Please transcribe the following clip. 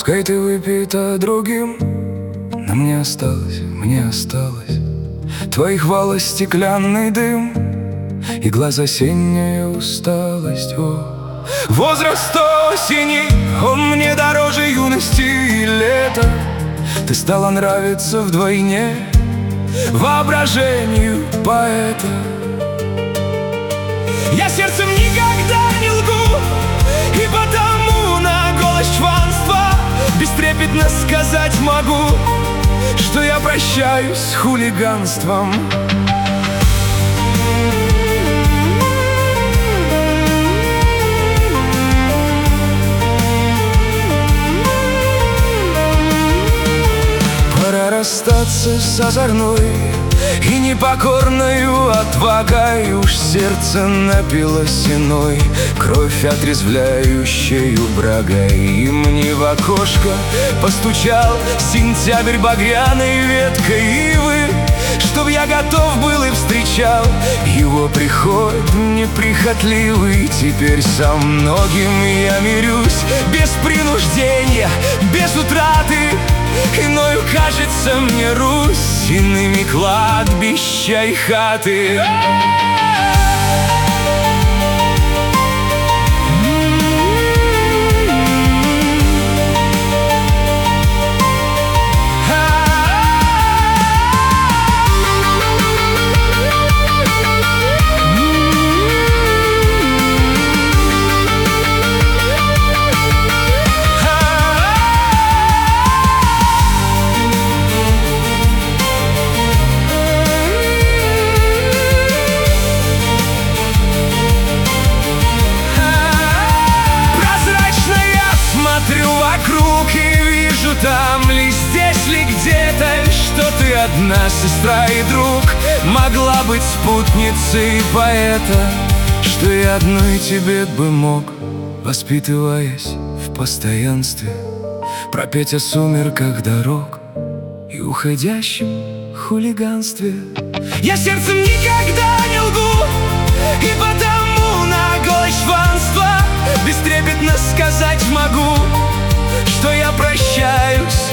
Эй, ты выпита другим, но мне осталось твоих волос стеклянный дым и глаз осенняя усталость. О, возраст осени, он мне дороже юности и лета. Ты стала нравиться вдвойне воображению поэта. Я сердцем никогда не лгу, и потому на голос чванства бестрепетно сказать могу, что я прощаюсь с хулиганством. Пора расстаться с озорной и непокорною отвагой. Уж сердце напилось иной, кровь отрезвляющею брагой. И мне в окошко постучал сентябрь багряной веткой ивы, чтоб я готов был и встречал его приход неприхотливый. Теперь со многим я мирюсь без принуждения, без утраты. Иною кажется мне Русь, иными кладбища и хаты. Вокруг и вижу, там ли, здесь ли где-то, что ты одна, сестра и друг, могла быть спутницей поэта, что я одной тебе бы мог, воспитываясь в постоянстве, пропеть о сумерках дорог и уходящем хулиганстве. Я сердцем никогда не лгу, и потому на голос чванства бестрепетно сказать могу, что я прощаюсь